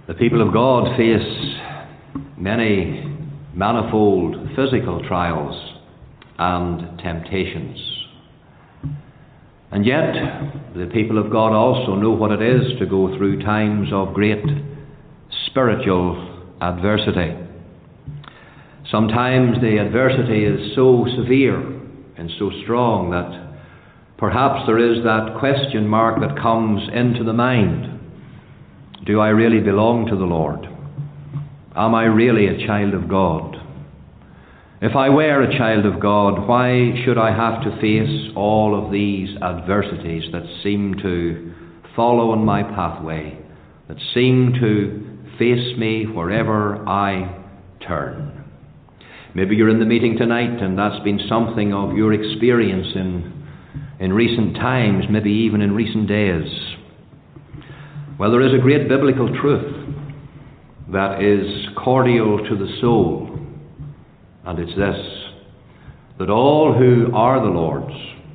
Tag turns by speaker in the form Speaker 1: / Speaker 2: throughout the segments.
Speaker 1: The people of God face many manifold physical trials and temptations. And yet, the people of God also know what it is to go through times of great spiritual adversity. Sometimes the adversity is so severe and so strong that perhaps there is that question mark that comes into the mind. Do I really belong to the Lord? Am I really a child of God? If I were a child of God, why should I have to face all of these adversities that seem to follow on my pathway, that seem to face me wherever I turn? Maybe you're in the meeting tonight and that's been something of your experience in recent times, maybe even in recent days. Well, there is a great biblical truth that is cordial to the soul, and it's this: that all who are the Lord's,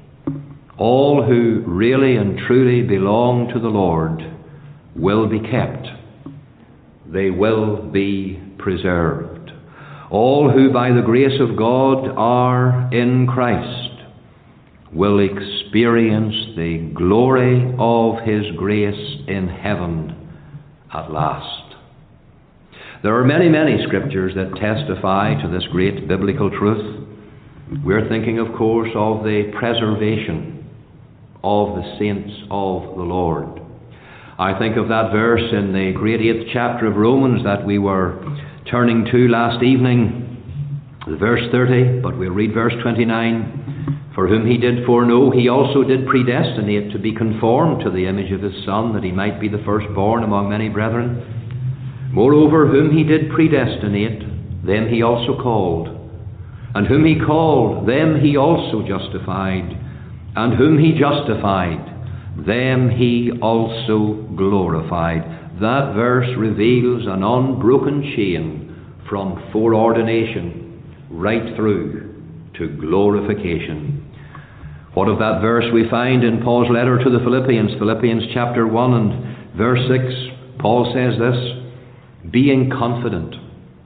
Speaker 1: all who really and truly belong to the Lord, will be kept. They will be preserved. All who by the grace of God are in Christ will experience the glory of His grace in heaven at last. There are many, many scriptures that testify to this great biblical truth. We're thinking, of course, of the preservation of the saints of the Lord. I think of that verse in the great 8th chapter of Romans that we were turning to last evening, verse 30, but we'll read verse 29. For whom He did foreknow, He also did predestinate to be conformed to the image of His Son, that He might be the firstborn among many brethren. Moreover, whom He did predestinate, them He also called. And whom He called, them He also justified. And whom He justified, them He also glorified. That verse reveals an unbroken chain from foreordination right through to glorification. What of that verse we find in Paul's letter to the Philippians, Philippians chapter 1 and verse 6. Paul says this: being confident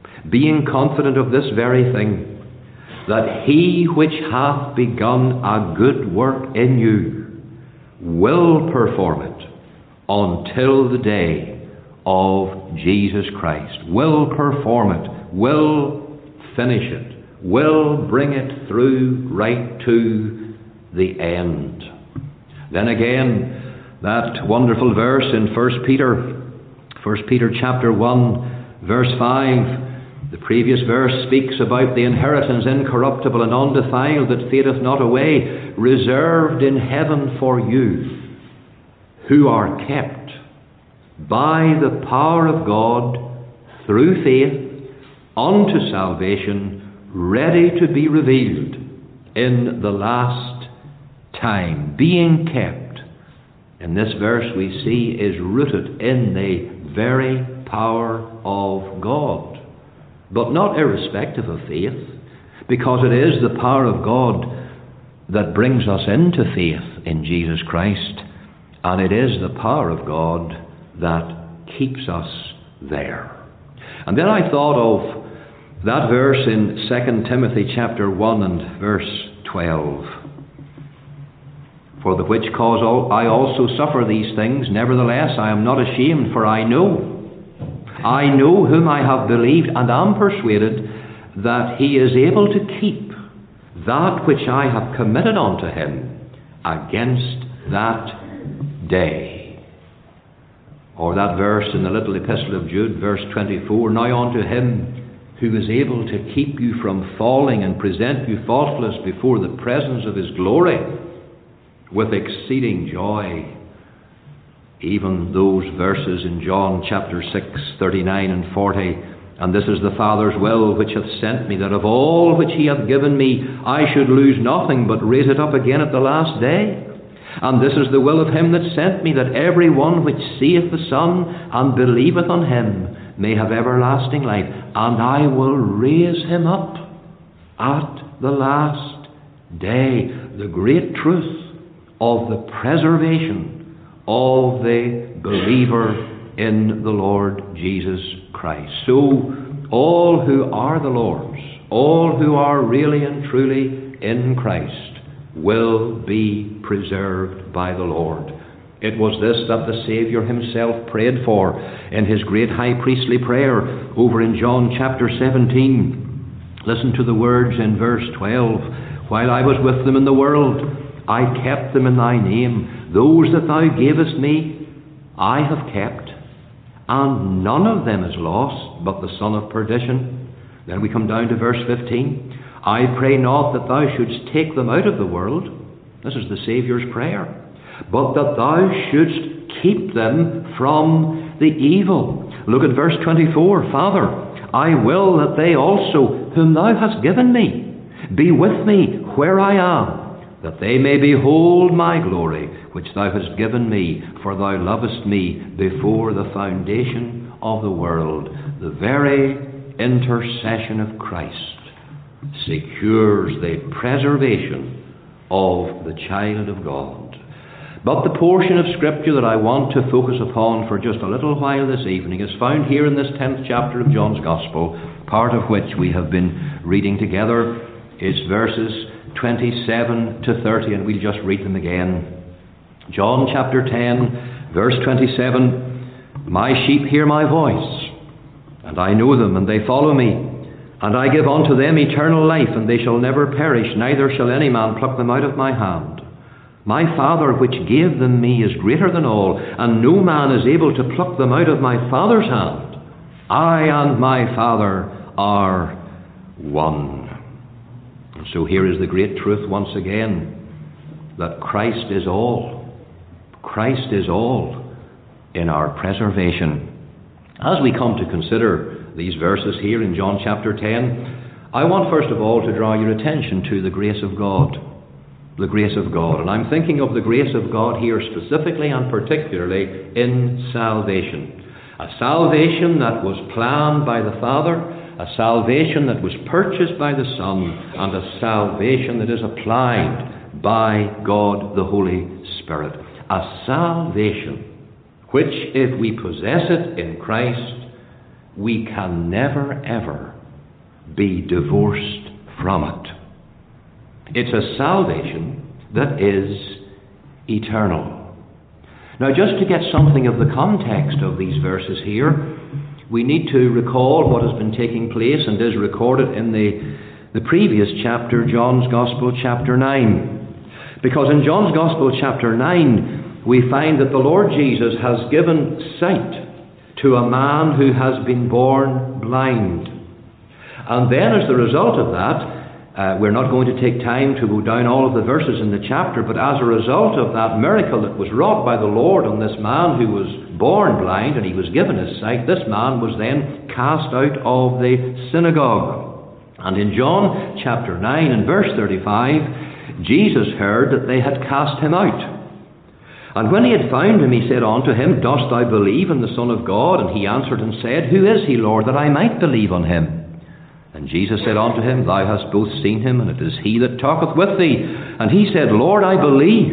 Speaker 1: of this very thing, that He which hath begun a good work in you will perform it until the day of Jesus Christ. Will perform it, will finish it, will bring it through right to the end. Then again, that wonderful verse in 1 Peter chapter 1, verse 5. The previous verse speaks about the inheritance incorruptible and undefiled that fadeth not away, reserved in heaven for you, who are kept by the power of God through faith unto salvation, ready to be revealed in the last time. Being kept, in this verse we see, is rooted in the very power of God. But not irrespective of faith, because it is the power of God that brings us into faith in Jesus Christ, and it is the power of God that keeps us there. And then I thought of that verse in 2 Timothy chapter 1 and verse 12. For the which cause I also suffer these things, nevertheless I am not ashamed, for I know whom I have believed, and am persuaded that He is able to keep that which I have committed unto Him against that day. Or that verse in the little epistle of Jude, verse 24, now unto Him who is able to keep you from falling and present you faultless before the presence of His glory with exceeding joy. Even those verses in John chapter 6, 39 and 40. And this is the Father's will which hath sent me, that of all which He hath given me, I should lose nothing, but raise it up again at the last day. And this is the will of Him that sent me, that every one which seeth the Son and believeth on Him may have everlasting life, and I will raise him up at the last day. The great truth of the preservation of the believer in the Lord Jesus Christ. So all who are the Lord's, all who are really and truly in Christ, will be preserved by the Lord. It was this that the Saviour himself prayed for in his great high priestly prayer over in John chapter 17. Listen to the words in verse 12. While I was with them in the world, I kept them in thy name. Those that thou gavest me, I have kept, and none of them is lost, but the son of perdition. Then we come down to verse 15. I pray not that thou shouldst take them out of the world. This is the Saviour's prayer. But that thou shouldst keep them from the evil. Look at verse 24. Father, I will that they also, whom thou hast given me, be with me where I am, that they may behold my glory, which thou hast given me, for thou lovest me before the foundation of the world. The very intercession of Christ secures the preservation of the child of God. But the portion of Scripture that I want to focus upon for just a little while this evening is found here in this 10th chapter of John's Gospel, part of which we have been reading together. Is verses 27 to 30, and we'll just read them again. John chapter 10, verse 27. My sheep hear my voice, and I know them, and they follow me. And I give unto them eternal life, and they shall never perish, neither shall any man pluck them out of my hand. My Father which gave them me is greater than all, and no man is able to pluck them out of my Father's hand. I and my Father are one. And so here is the great truth once again, that Christ is all. Christ is all in our preservation. As we come to consider these verses here in John chapter 10, I want first of all to draw your attention to the grace of God. The grace of God. And I'm thinking of the grace of God here specifically and particularly in salvation. A salvation that was planned by the Father, a salvation that was purchased by the Son, and a salvation that is applied by God the Holy Spirit. A salvation which, if we possess it in Christ, we can never ever be divorced from it. It's a salvation that is eternal. Now, just to get something of the context of these verses here, we need to recall what has been taking place and is recorded in the previous chapter, John's Gospel, chapter 9. Because in John's Gospel, chapter 9, we find that the Lord Jesus has given sight to a man who has been born blind. And then as the result of that, we're not going to take time to go down all of the verses in the chapter, but as a result of that miracle that was wrought by the Lord on this man who was born blind and he was given his sight, this man was then cast out of the synagogue. And in John chapter 9 and verse 35, Jesus heard that they had cast him out. And when he had found him, he said unto him, Dost thou believe in the Son of God? And he answered and said, Who is he, Lord, that I might believe on him? And Jesus said unto him, Thou hast both seen him, and it is he that talketh with thee. And he said, Lord, I believe.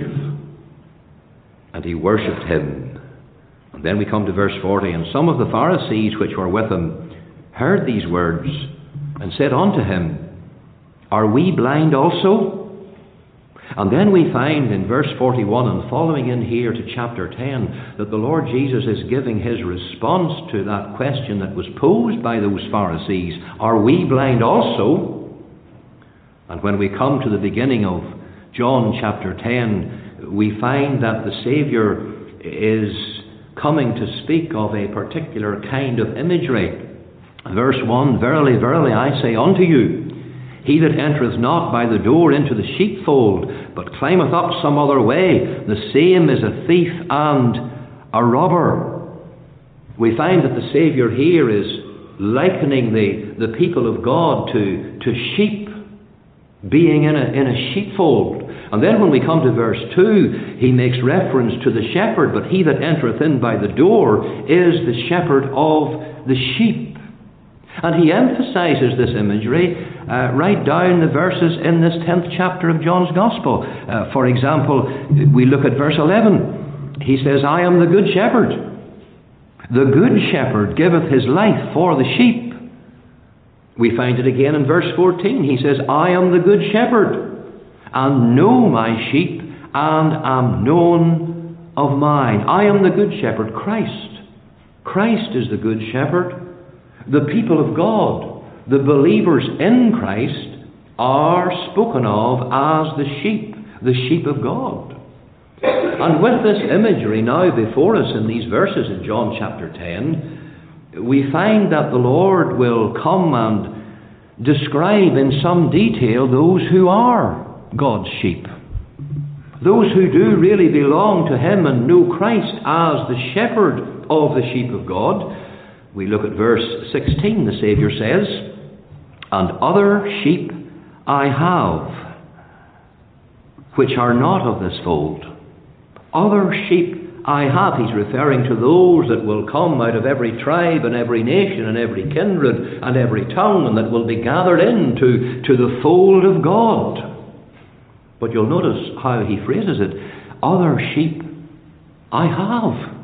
Speaker 1: And he worshipped him. And then we come to verse 40. And some of the Pharisees which were with him heard these words, and said unto him, Are we blind also? And then we find in verse 41 and following in here to chapter 10 that the Lord Jesus is giving his response to that question that was posed by those Pharisees. Are we blind also? And when we come to the beginning of John chapter 10, we find that the Saviour is coming to speak of a particular kind of imagery. Verse 1, Verily, verily, I say unto you, he that entereth not by the door into the sheepfold, but climbeth up some other way, the same is a thief and a robber. We find that the Saviour here is likening the people of God to sheep being in a sheepfold. And then when we come to verse 2, he makes reference to the shepherd, but he that entereth in by the door is the shepherd of the sheep. And he emphasizes this imagery right down the verses in this 10th chapter of John's Gospel. For example, we look at verse 11. He says, I am the good shepherd. The good shepherd giveth his life for the sheep. We find it again in verse 14. He says, I am the good shepherd, and know my sheep, and am known of mine. I am the good shepherd, Christ. Christ is the good shepherd. The people of God, the believers in Christ, are spoken of as the sheep of God. And with this imagery now before us in these verses in John chapter 10, we find that the Lord will come and describe in some detail those who are God's sheep. Those who do really belong to Him and know Christ as the shepherd of the sheep of God. We look at verse 16. The Saviour says, And other sheep I have, which are not of this fold. Other sheep I have. He's referring to those that will come out of every tribe and every nation and every kindred and every tongue, and that will be gathered into the fold of God. But you'll notice how he phrases it. Other sheep I have.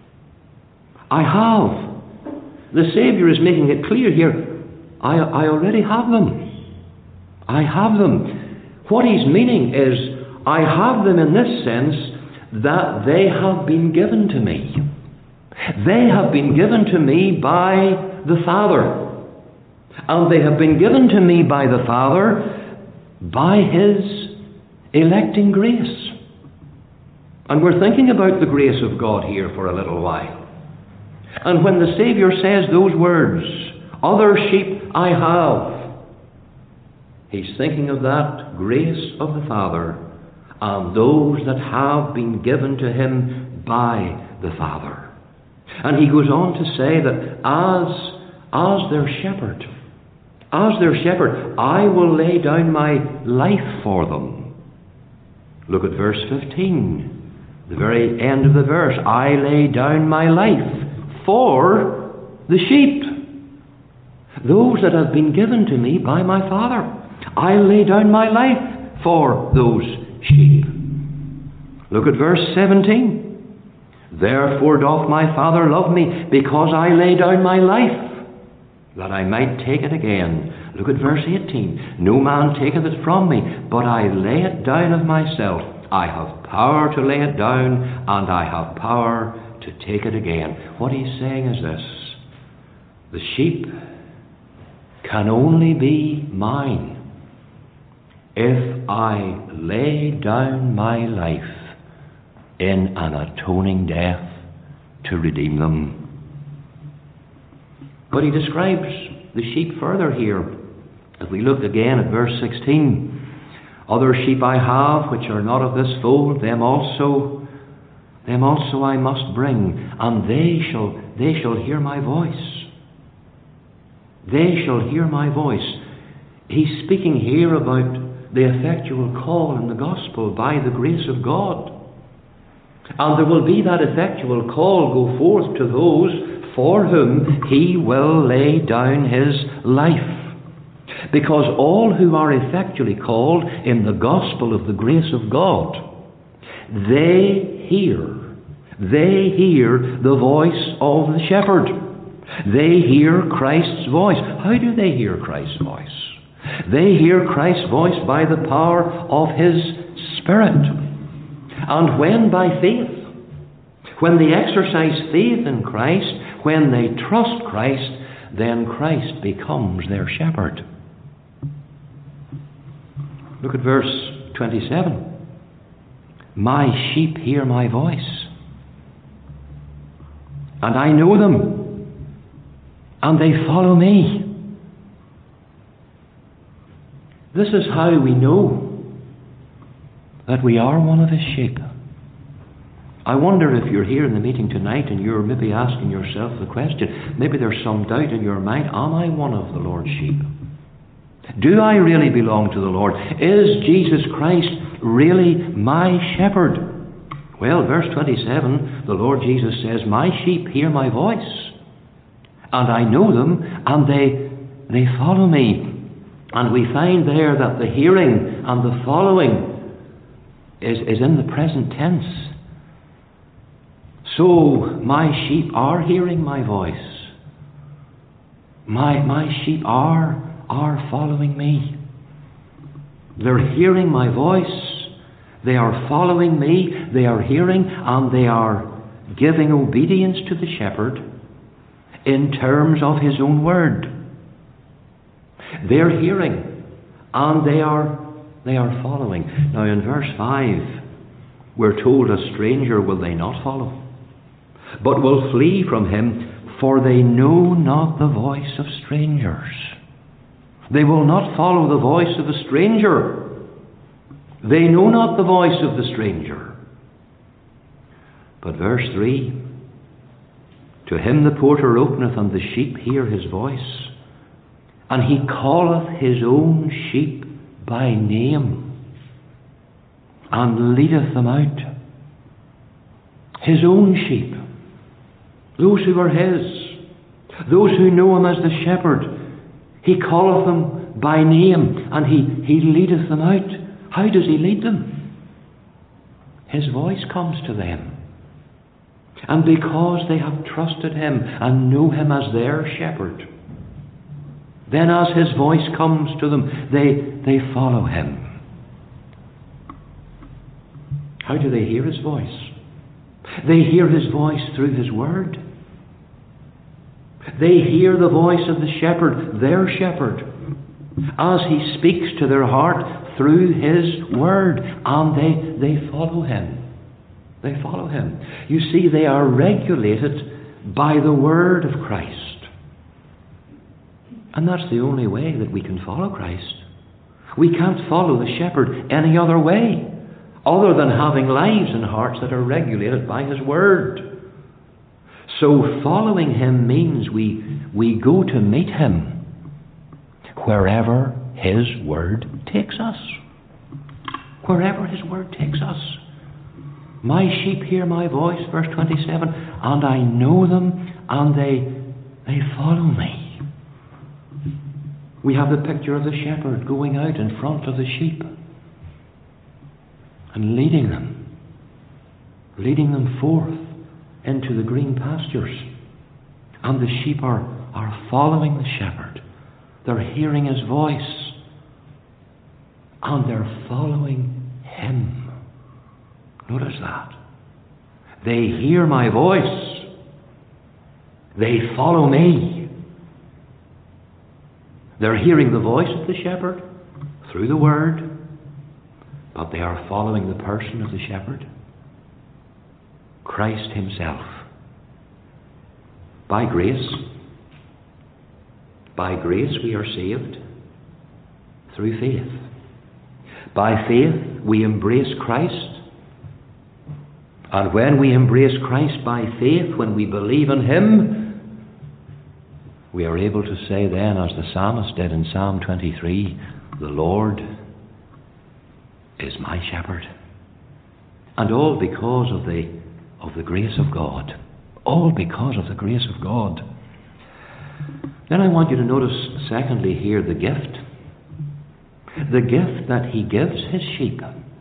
Speaker 1: I have. The Saviour is making it clear here. I already have them. I have them. What he's meaning is, I have them in this sense that they have been given to me. They have been given to me by the Father. And they have been given to me by the Father by His electing grace. And we're thinking about the grace of God here for a little while. And when the Saviour says those words, other sheep I have, He's thinking of that grace of the Father and those that have been given to Him by the Father. And he goes on to say that as their shepherd, I will lay down my life for them. Look at verse 15, the very end of the verse. I lay down my life for the sheep. Those that have been given to me by my Father. I lay down my life for those sheep. Look at verse 17. Therefore doth my Father love me, because I lay down my life, that I might take it again. Look at verse 18. No man taketh it from me, but I lay it down of myself. I have power to lay it down, and I have power to take it again. What he's saying is this. The sheep can only be mine if I lay down my life in an atoning death to redeem them. But he describes the sheep further here. If we look again at verse 16, other sheep I have which are not of this fold, them also I must bring, and they shall hear my voice. They shall hear my voice. He's speaking here about the effectual call in the gospel by the grace of God. And there will be that effectual call go forth to those for whom He will lay down His life. Because all who are effectually called in the gospel of the grace of God, they hear the voice of the shepherd. They hear Christ's voice. How do they hear Christ's voice? They hear Christ's voice by the power of His Spirit. And when by faith, when they exercise faith in Christ, when they trust Christ, then Christ becomes their shepherd. Look at verse 27. My sheep hear my voice, and I know them, and they follow me. This is how we know that we are one of His sheep. I wonder if you're here in the meeting tonight and you're maybe asking yourself the question, maybe there's some doubt in your mind, am I one of the Lord's sheep? Do I really belong to the Lord? Is Jesus Christ really my shepherd? Well, verse 27, the Lord Jesus says, my sheep hear my voice, and I know them, and they follow me. And we find there that the hearing and the following is in the present tense. So my sheep are hearing my voice. My sheep are following me. They're hearing my voice. They are following me. They are hearing, and they are giving obedience to the shepherd in terms of his own word. They're hearing, and they are following. Now in verse 5, we're told, a stranger will they not follow, but will flee from him, for they know not the voice of strangers. They will not follow the voice of a stranger. They know not the voice of the stranger. But verse 3, to him the porter openeth, and the sheep hear his voice. And he calleth his own sheep by name, and leadeth them out. His own sheep, those who are his, those who know him as the shepherd, he calleth them by name, and he leadeth them out. How does he lead them? His voice comes to them. And because they have trusted him and know him as their shepherd, then as his voice comes to them, they follow him. How do they hear his voice? They hear his voice through his word. They hear the voice of the shepherd, their shepherd, as he speaks to their heart through his word, and they follow him. They follow him. You see, they are regulated by the word of Christ. And that's the only way that we can follow Christ. We can't follow the shepherd any other way, other than having lives and hearts that are regulated by his word. So following him means we go to meet him wherever his word takes us. Wherever his word takes us. My sheep hear my voice, verse 27, and I know them, and they follow me. We have the picture of the shepherd going out in front of the sheep and leading them forth into the green pastures. And the sheep are following the shepherd. They're hearing his voice, and they're following him. Notice that. They hear my voice. They follow me. They're hearing the voice of the shepherd through the word, but they are following the person of the shepherd, Christ himself. By grace we are saved through faith. By faith we embrace Christ. And when we embrace Christ by faith, when we believe in him, we are able to say then, as the psalmist did in Psalm 23, the Lord is my shepherd. And all because of the grace of God. All because of the grace of God. Then I want you to notice, secondly, here the gift. The gift that he gives his sheep.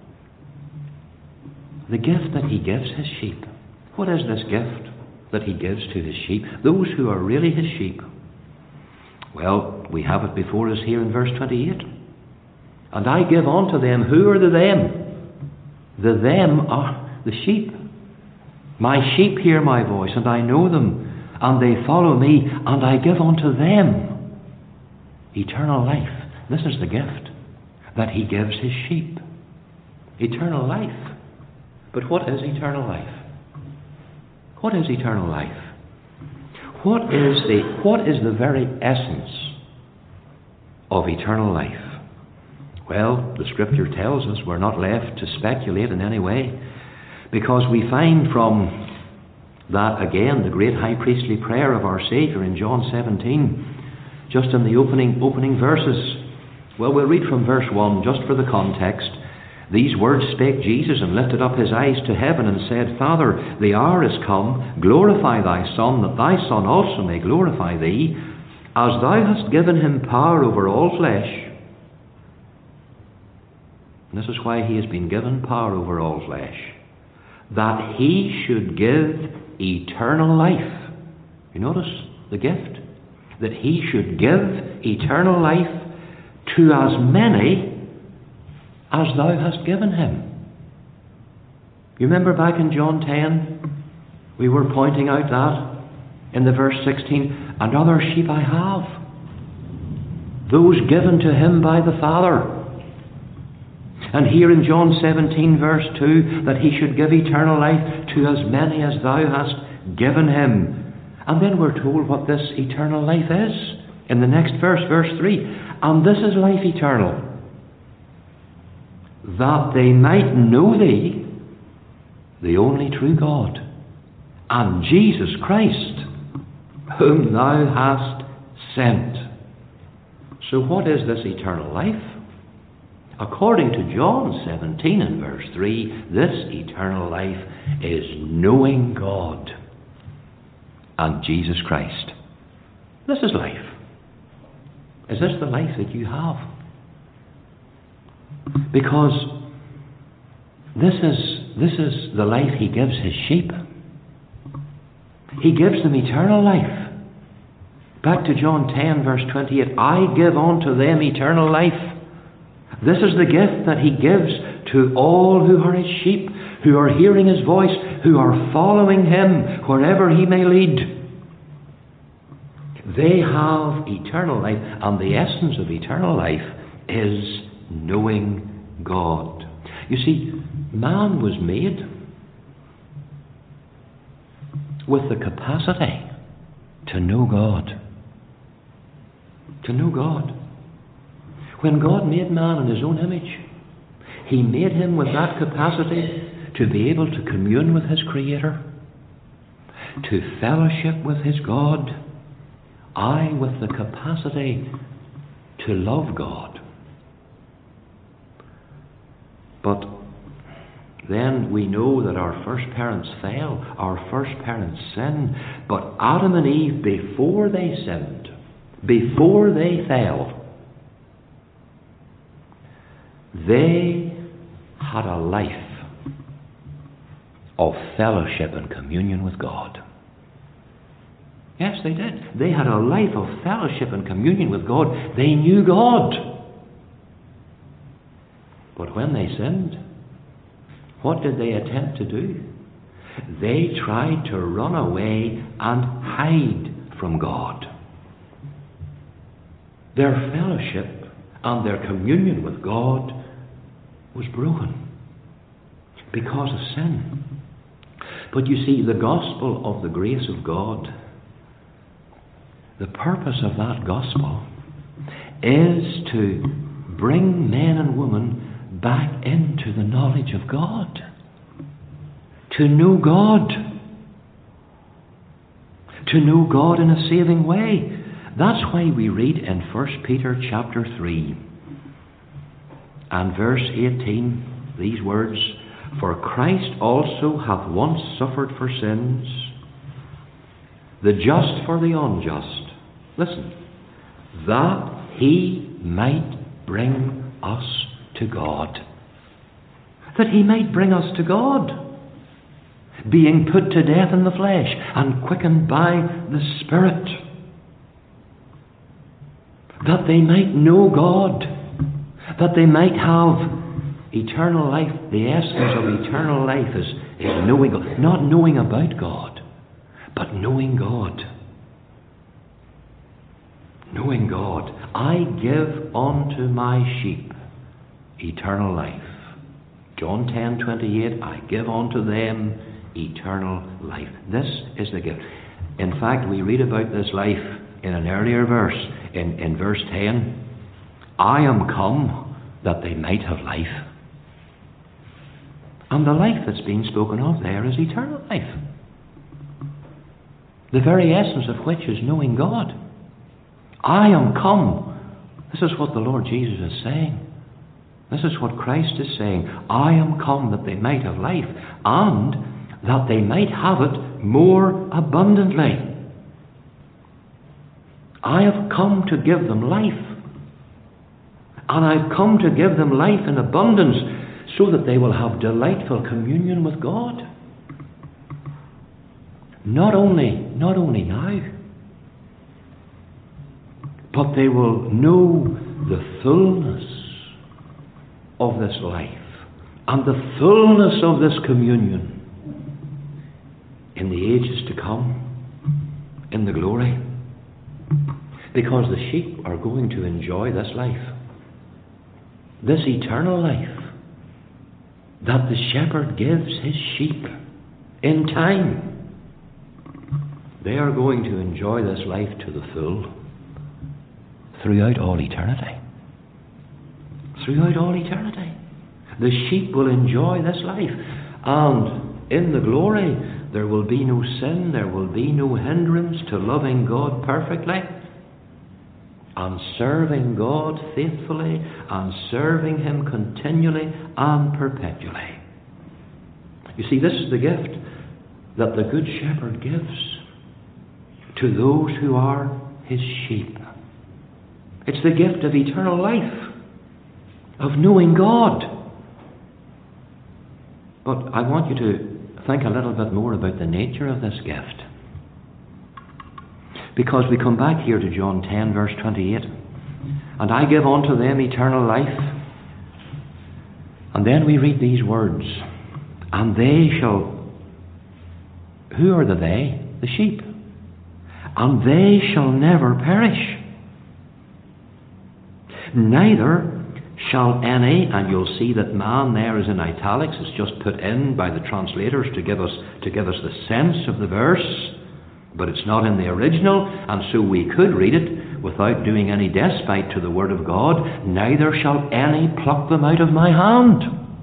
Speaker 1: The gift that he gives his sheep. What is this gift that he gives to his sheep? Those who are really his sheep. Well, we have it before us here in verse 28. And I give unto them. Who are the them? The them are the sheep. My sheep hear my voice, and I know them, and they follow me, and I give unto them eternal life. This is the gift that he gives his sheep. Eternal life. But what is eternal life? What is eternal life? What is the very essence of eternal life? Well, the Scripture tells us we're not left to speculate in any way, because we find from that, again, the great high priestly prayer of our Saviour in John 17, just in the opening verses. Well, we'll read from verse 1 just for the context. These words spake Jesus, and lifted up his eyes to heaven, and said, Father, the hour is come, glorify thy Son, that thy Son also may glorify thee, as thou hast given him power over all flesh. And this is why he has been given power over all flesh, that he should give eternal life. You notice the gift? That he should give eternal life to as many as thou hast given him. You remember back in John 10, we were pointing out that in the verse 16, and other sheep I have, those given to him by the Father. And here in John 17 verse 2, that he should give eternal life to as many as thou hast given him. And then we're told what this eternal life is. In the next verse, verse 3, and this is life eternal, that they might know thee, the only true God, and Jesus Christ, whom thou hast sent. So what is this eternal life? According to John 17 and verse 3, this eternal life is knowing God and Jesus Christ. This is life. Is this the life that you have? Because this is the life he gives his sheep. He gives them eternal life. Back to John 10 verse 28, I give unto them eternal life. This is the gift that he gives to all who are his sheep, who are hearing his voice, who are following him wherever he may lead. They have eternal life, and the essence of eternal life is knowing God. You see, man was made with the capacity to know God. To know God. When God made man in his own image, he made him with that capacity to be able to commune with his Creator, to fellowship with his God, with the capacity to love God. But then we know that our first parents fell, our first parents sinned, but Adam and Eve, before they sinned, before they fell, they had a life of fellowship and communion with God. Yes, they did. They had a life of fellowship and communion with God. They knew God. But when they sinned, what did they attempt to do? They tried to run away and hide from God. Their fellowship and their communion with God was broken because of sin. But you see, the gospel of the grace of God, the purpose of that gospel is to bring men and women back into the knowledge of God, to know God in a saving way. That's why we read in 1 Peter chapter 3 and verse 18 these words, for Christ also hath once suffered for sins, the just for the unjust. Listen, that he might bring us to God. That he might bring us to God, being put to death in the flesh and quickened by the Spirit, that they might know God, that they might have eternal life. The essence of eternal life is knowing God. Not knowing about God, but knowing God. Knowing God. I give unto my sheep eternal life. John 10:28, I give unto them eternal life. This is the gift. In fact, we read about this life in an earlier verse, in verse 10. I am come that they might have life. And the life that's being spoken of there is eternal life. The very essence of which is knowing God. I am come. This is what the Lord Jesus is saying. This is what Christ is saying. I am come that they might have life, and that they might have it more abundantly. I have come to give them life. And I've come to give them life in abundance so that they will have delightful communion with God. not only now, but they will know the fullness of this life and the fullness of this communion in the ages to come, in the glory. Because the sheep are going to enjoy this life, this eternal life that the shepherd gives his sheep in time. They are going to enjoy this life to the full throughout all eternity. Throughout all eternity. The sheep will enjoy this life. And in the glory, there will be no sin, there will be no hindrance to loving God perfectly and serving God faithfully and serving Him continually and perpetually. You see, this is the gift that the Good Shepherd gives to those who are His sheep. It's the gift of eternal life, of knowing God. But I want you to think a little bit more about the nature of this gift. Because we come back here to John 10 verse 28. And I give unto them eternal life. And then we read these words. And they shall... Who are the they? The sheep. And they shall never perish. Neither shall any, and you'll see that man there is in italics, it's just put in by the translators to give us the sense of the verse, but it's not in the original, and so we could read it without doing any despite to the Word of God. Neither shall any pluck them out of my hand.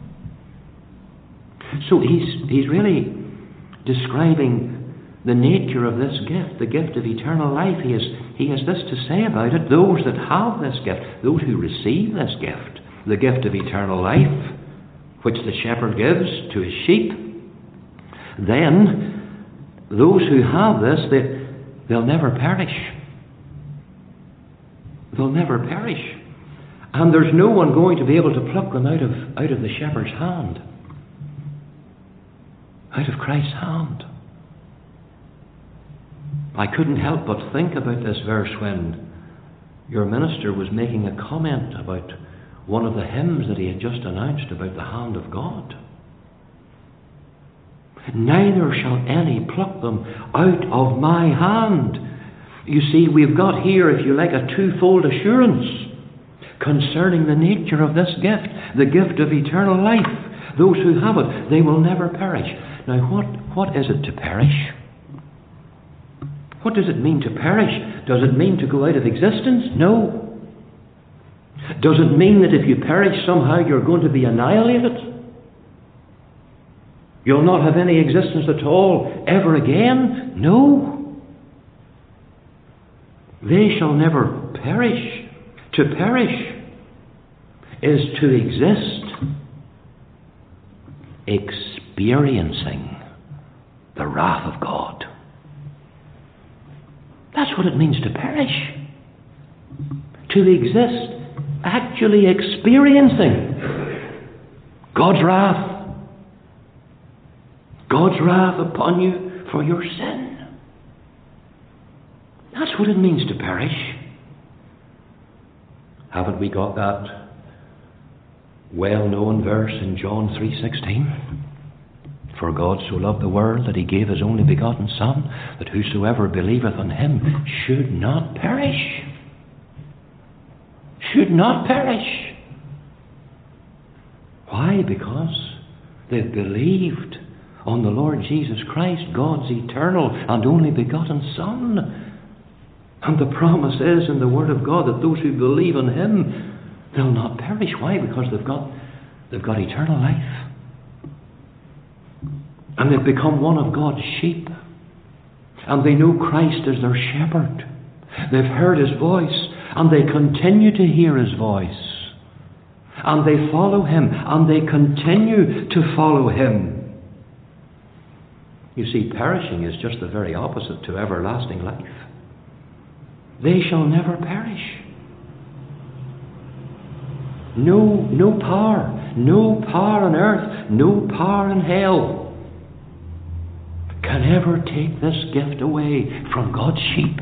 Speaker 1: So he's really describing the nature of this gift, the gift of eternal life. He has this to say about it. Those that have this gift, those who receive this gift, the gift of eternal life, which the shepherd gives to his sheep, then those who have this, they'll never perish. They'll never perish. And there's no one going to be able to pluck them out of the shepherd's hand, out of Christ's hand. I couldn't help but think about this verse when your minister was making a comment about one of the hymns that he had just announced about the hand of God. Neither shall any pluck them out of my hand. You see, we've got here, if you like, a twofold assurance concerning the nature of this gift, the gift of eternal life. Those who have it, they will never perish. Now, what is it to perish? What does it mean to perish? Does it mean to go out of existence? No. Does it mean that if you perish somehow you're going to be annihilated? You'll not have any existence at all ever again? No. They shall never perish. To perish is to exist experiencing the wrath of God. That's what it means to perish. To exist actually experiencing God's wrath. God's wrath upon you for your sin. That's what it means to perish. Haven't we got that well-known verse in John 3:16? For God so loved the world that he gave his only begotten Son, that whosoever believeth on him should not perish. Should not perish. Why? Because they've believed on the Lord Jesus Christ, God's eternal and only begotten Son. And the promise is in the Word of God that those who believe on him, they'll not perish. Why? Because they've got eternal life. And they've become one of God's sheep. And they know Christ as their shepherd. They've heard his voice. And they continue to hear his voice. And they follow him. And they continue to follow him. You see, perishing is just the very opposite to everlasting life. They shall never perish. No power on earth, no power in hell can ever take this gift away from God's sheep.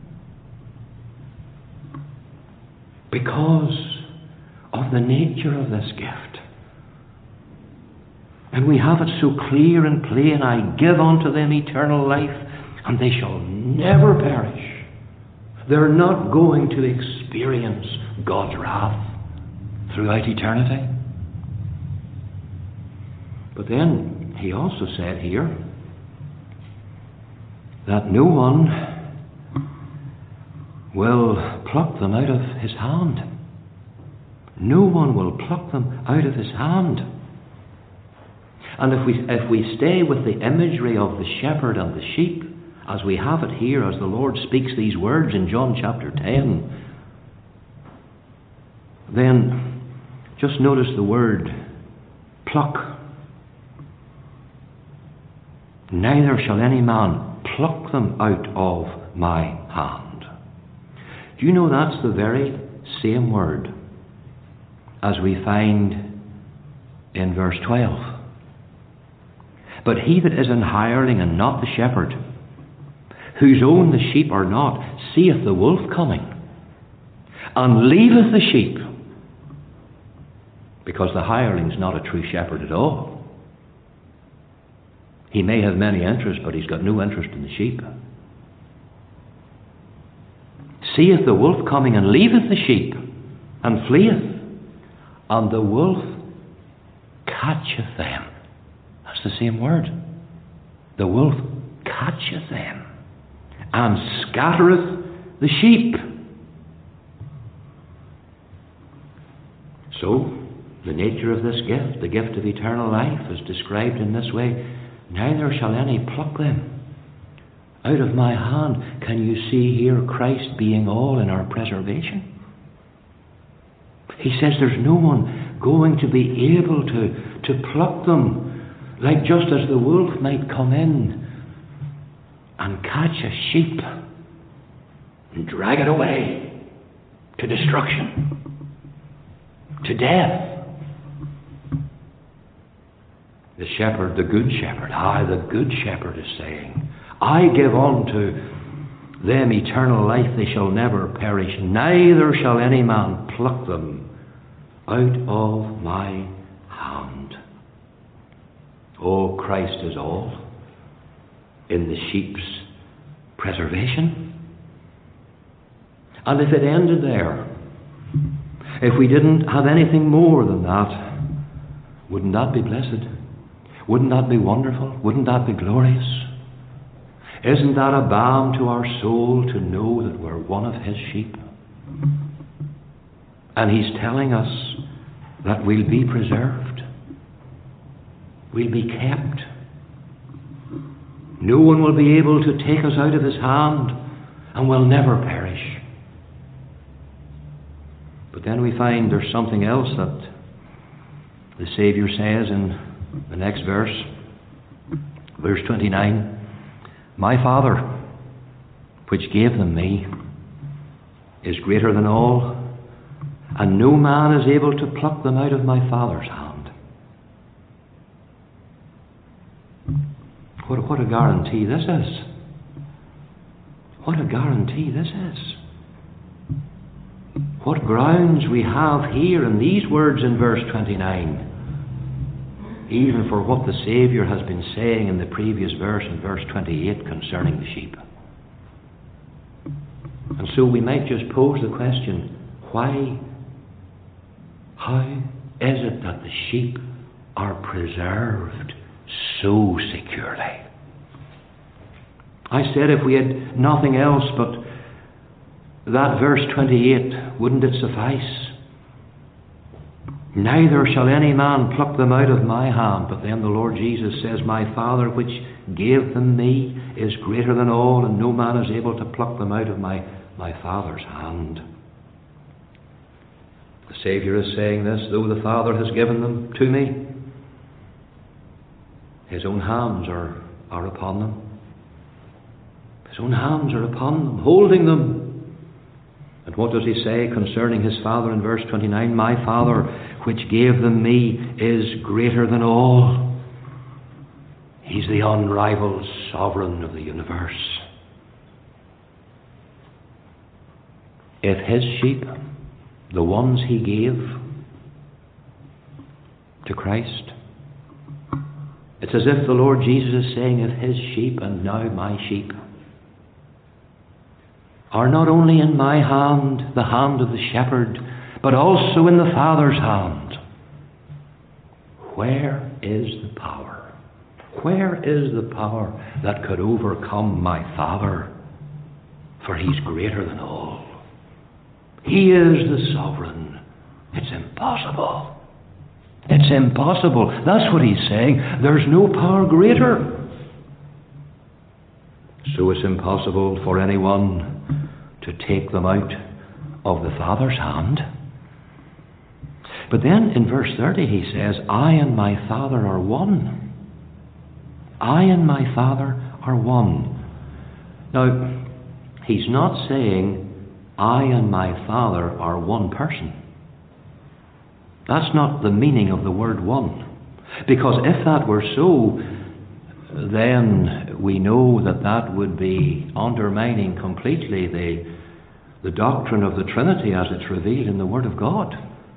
Speaker 1: Because of the nature of this gift. And we have it so clear and plain, I give unto them eternal life, and they shall never perish. They're not going to experience God's wrath throughout eternity. But then he also said here that no one will pluck them out of his hand. No one will pluck them out of his hand. And if we stay with the imagery of the shepherd and the sheep, as we have it here, as the Lord speaks these words in John chapter 10, then just notice the word pluck. Neither shall any man pluck them out of my hand. Do you know that's the very same word as we find in verse 12? But he that is an hireling and not the shepherd, whose own the sheep are not, seeth the wolf coming, and leaveth the sheep, because the hireling's not a true shepherd at all. He may have many interests, but he's got no interest in the sheep. Seeth the wolf coming, and leaveth the sheep, and fleeth, and the wolf catcheth them. That's the same word. The wolf catcheth them, and scattereth the sheep. So, the nature of this gift, the gift of eternal life, is described in this way. Neither shall any pluck them out of my hand. Can you see here Christ being all in our preservation? He says there's no one going to be able to pluck them, like just as the wolf might come in and catch a sheep and drag it away to destruction, to death. The shepherd, the good shepherd, the good shepherd is saying, I give unto them eternal life, they shall never perish, neither shall any man pluck them out of my hand. Oh, Christ is all in the sheep's preservation. And if it ended there, if we didn't have anything more than that, wouldn't that be blessed? Wouldn't that be wonderful? Wouldn't that be glorious? Isn't that a balm to our soul to know that we're one of his sheep? And he's telling us that we'll be preserved. We'll be kept. No one will be able to take us out of his hand, and we'll never perish. But then we find there's something else that the Saviour says in the next verse, verse 29. My Father, which gave them me, is greater than all, and no man is able to pluck them out of my Father's hand. What a guarantee this is. What a guarantee this is. What grounds we have here in these words in verse 29. Even for what the Saviour has been saying in the previous verse, in verse 28, concerning the sheep. And so we might just pose the question, why? How is it that the sheep are preserved so securely? I said if we had nothing else but that verse 28, wouldn't it suffice? Neither shall any man pluck them out of my hand. But then the Lord Jesus says, my Father which gave them me is greater than all, and no man is able to pluck them out of my Father's hand. The Saviour is saying this, though the Father has given them to me, his own hands are upon them. His own hands are upon them, holding them. And what does he say concerning his Father in verse 29? My Father which gave them me is greater than all. He's the unrivaled sovereign of the universe. If his sheep, the ones he gave to Christ, it's as if the Lord Jesus is saying, if his sheep, and now my sheep, are not only in my hand, the hand of the shepherd, but also in the Father's hand, where is the power? Where is the power that could overcome my Father? For he's greater than all. He is the sovereign. It's impossible. It's impossible. That's what he's saying. There's no power greater. So it's impossible for anyone to take them out of the Father's hand. But then in verse 30 he says, I and my Father are one. I and my Father are one. Now, he's not saying, I and my Father are one person. That's not the meaning of the word one. Because if that were so, then we know that that would be undermining completely the doctrine of the Trinity as it's revealed in the Word of God.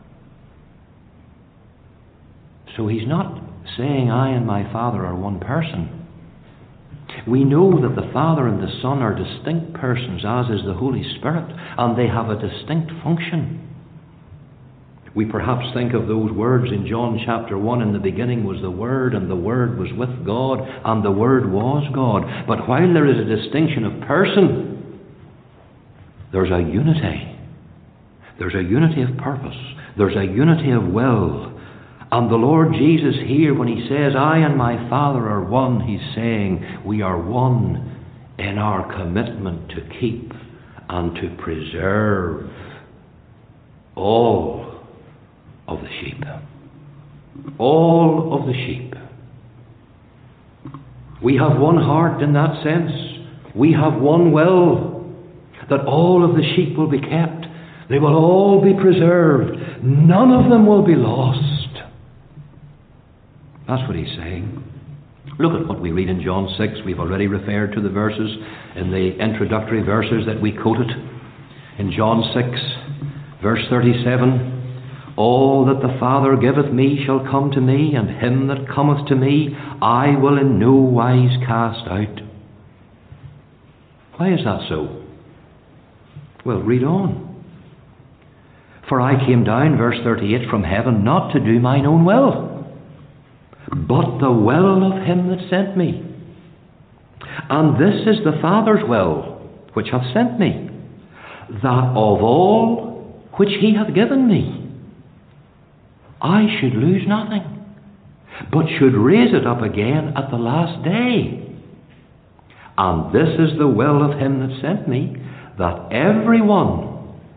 Speaker 1: So he's not saying I and my Father are one person. We know that the Father and the Son are distinct persons, as is the Holy Spirit, and they have a distinct function. We perhaps think of those words in John chapter 1, in the beginning was the Word, and the Word was with God, and the Word was God. But while there is a distinction of person, there's a unity. There's a unity of purpose. There's a unity of will. And the Lord Jesus here, when he says, I and my Father are one, he's saying we are one in our commitment to keep and to preserve all of the sheep. All of the sheep. We have one heart in that sense. We have one will, that all of the sheep will be kept. They will all be preserved. None of them will be lost. That's what he's saying. Look at what we read in John 6. We've already referred to the verses in the introductory verses that we quoted. In John 6, verse 37, all that the Father giveth me shall come to me, and him that cometh to me I will in no wise cast out. Why is that so? Well, read on. For I came down, verse 38, from heaven not to do mine own will, but the will of him that sent me. And this is the Father's will, which hath sent me, that of all which he hath given me, I should lose nothing, but should raise it up again at the last day. And this is the will of him that sent me, that everyone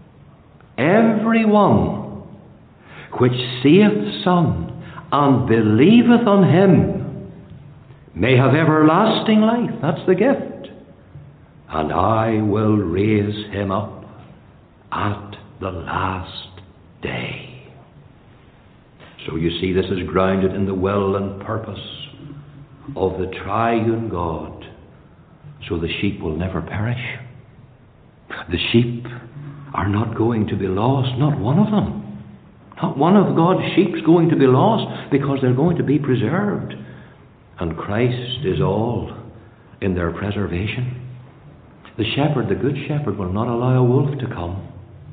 Speaker 1: which seeth the Son, and believeth on him, may have everlasting life. That's the gift. And I will raise him up at the last day. So you see, this is grounded in the will and purpose of the triune God. So the sheep will never perish. The sheep are not going to be lost, not one of them. Not one of God's sheep is going to be lost, because they're going to be preserved. And Christ is all in their preservation. The shepherd, the good shepherd, will not allow a wolf to come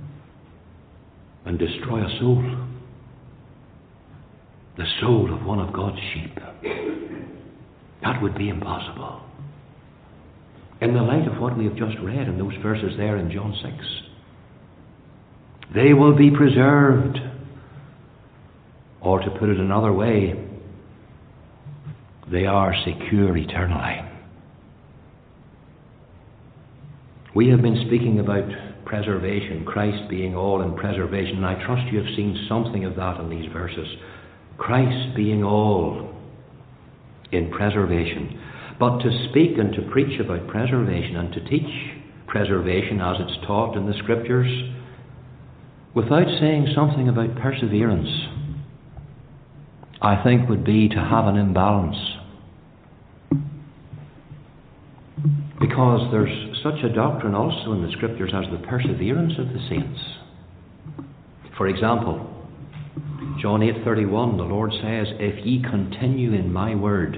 Speaker 1: and destroy a soul. The soul of one of God's sheep. That would be impossible. In the light of what we have just read in those verses there in John 6. They will be preserved. Or to put it another way, they are secure eternally. We have been speaking about preservation, Christ being all in preservation, and I trust you have seen something of that in these verses. Christ being all in preservation. But to speak and to preach about preservation and to teach preservation as it's taught in the Scriptures, without saying something about perseverance, I think would be to have an imbalance. Because there's such a doctrine also in the Scriptures as the perseverance of the saints. For example, John 8:31, the Lord says, "If ye continue in my word,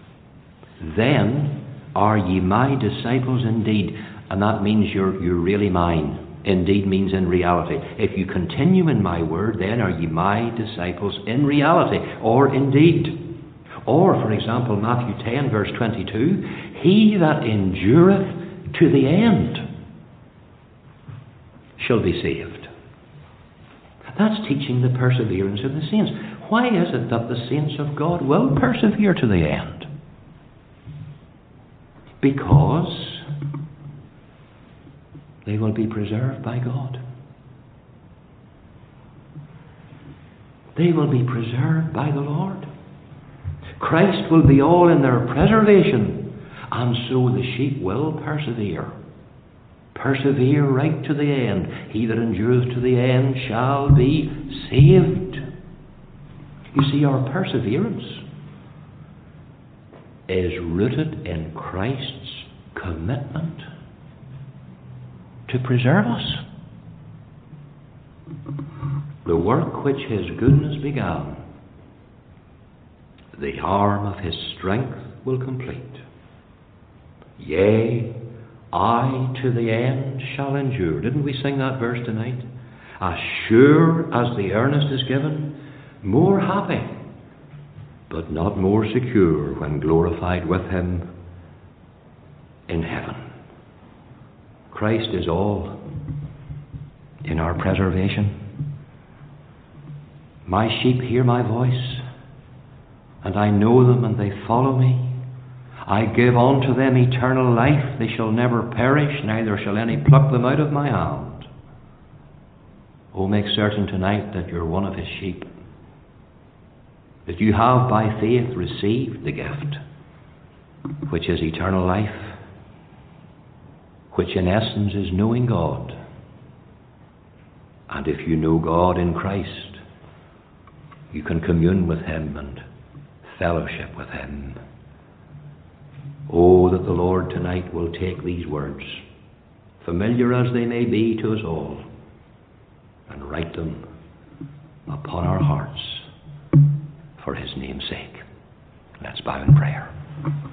Speaker 1: then are ye my disciples indeed." And that means you're really mine. Indeed means in reality. If you continue in my word, then are ye my disciples in reality, or indeed. Or, for example, Matthew 10, verse 22, "He that endureth to the end shall be saved." That's teaching the perseverance of the saints. Why is it that the saints of God will persevere to the end? Because they will be preserved by God. They will be preserved by the Lord. Christ will be all in their preservation, and so the sheep will persevere. Persevere right to the end. He that endureth to the end shall be saved. You see, our perseverance is rooted in Christ's commitment to preserve us. The work which his goodness began, the arm of his strength will complete. Yea, I to the end shall endure. Didn't we sing that verse tonight? As sure as the earnest is given, more happy, but not more secure when glorified with him in heaven. Christ is all in our preservation. My sheep hear my voice, and I know them, and they follow me. I give unto them eternal life. They shall never perish, neither shall any pluck them out of my hand. Oh, make certain tonight that you're one of his sheep, that you have by faith received the gift, which is eternal life, which in essence is knowing God. And if you know God in Christ, you can commune with him and fellowship with him. Oh, that the Lord tonight will take these words, familiar as they may be to us all, and write them upon our hearts for his name's sake. Let's bow in prayer.